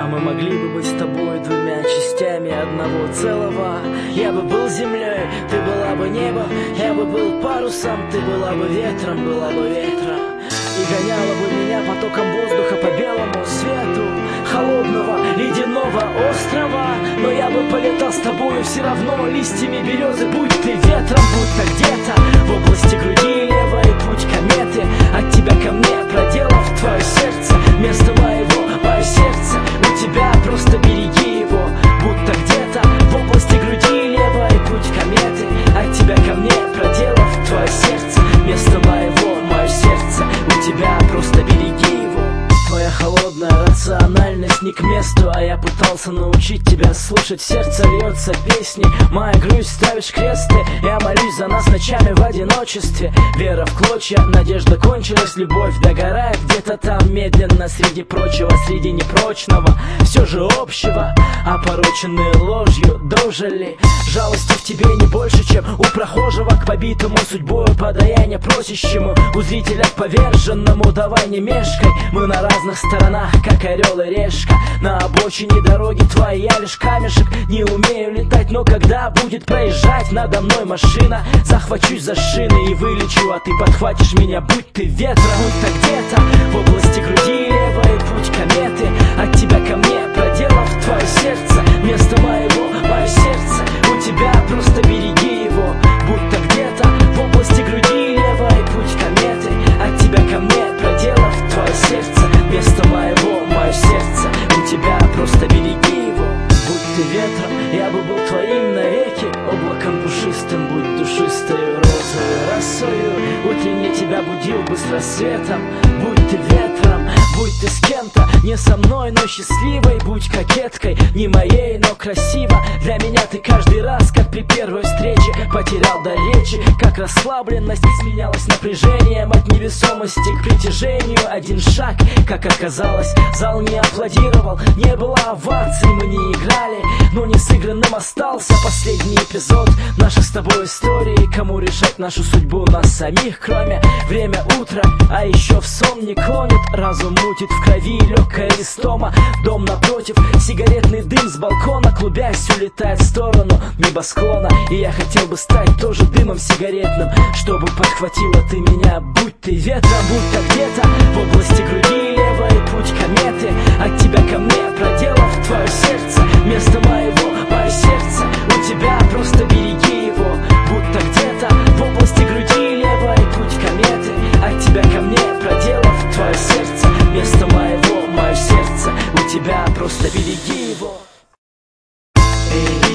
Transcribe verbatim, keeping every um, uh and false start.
мы могли бы быть с тобой двумя частями одного целого. Я бы был землей, ты была бы небо, я бы был парусом, ты была бы ветром, была бы ветром. И гоняла бы меня потоком воздуха по белому свету холодного ледяного острова. Но я бы полетал с тобою все равно листьями березы. Будь ты ветром, будь-то где-то в области груди левой путь кометы. От тебя ко мне, проделав твое сердце, вместо моего мое сердце. У тебя просто береги его. Будь-то где-то в области груди левой путь кометы. От тебя ко мне, проделав твое сердце, вместо моего мое сердце. У тебя просто береги его. Твоя холодная рациональность не к месту, а я пытался научить тебя слушать. В сердце льется песни, моя грусть ставишь кресты. Я молюсь за нас ночами в одиночестве. Вера в клочья, надежда кончилась, любовь догорает где-то там медленно. Среди прочего, среди непрочного, все же общего, опороченные ложью дожили. Жалости в тебе не больше, чем у прохожего к побитому судьбою подаяние просящему. У зрителя к поверженному давай не мешкай. Мы на разных сторонах, как орел и решка. На обочине дороги твоей я лишь камешек. Не умею летать, но когда будет проезжать надо мной машина, захвачусь за шины и вылечу, а ты подхватишь меня. Будь ты ветром, будь-то где-то в области груди левой путь кометы. От тебя ко мне, проделав твое сердце, вместо моего мое сердце. У тебя просто береги его. Будь-то где-то в области груди левой путь кометы. От тебя ко мне, проделав твое сердце, вместо моего мое сердце. У тебя просто береги его. Будь ты ветром, я бы был твоим навеки. Облаком пушистым, будь душистою розовой росою. Утренне тебя будил бы с рассветом. Будь ты ветром, будь ты с кем-то, не со мной, но счастливой. Будь кокеткой, не моей, но красиво. Для меня ты каждый раз, как при первой встрече, потерял до речи, как расслабленность изменялась напряжением от невесомости к притяжению. Один шаг, как оказалось, зал не аплодировал. Не было оваций, мы не играли, но не сыгранным остался последний эпизод наших с тобой историй. Кому решать нашу судьбу, нас самих, кроме время утра, а еще в сон не клонит. Разум мутит, в крови легкая истома. Дом напротив, сигаретный дым с балкона, клубясь, улетает в сторону небосклона. И я хотел бы стать тоже дымом сигаретным, чтобы подхватила ты меня. Будь ты ветром, будь-то где-то в области груди левой путь кометы. От тебя ко мне, проделав твое сердце, вместо моего мое сердце. У тебя просто береги его. Будь-то где-то в области груди левой путь кометы. От тебя ко мне, проделав твое сердце, вместо моего мое сердце. У тебя просто береги его. Эй.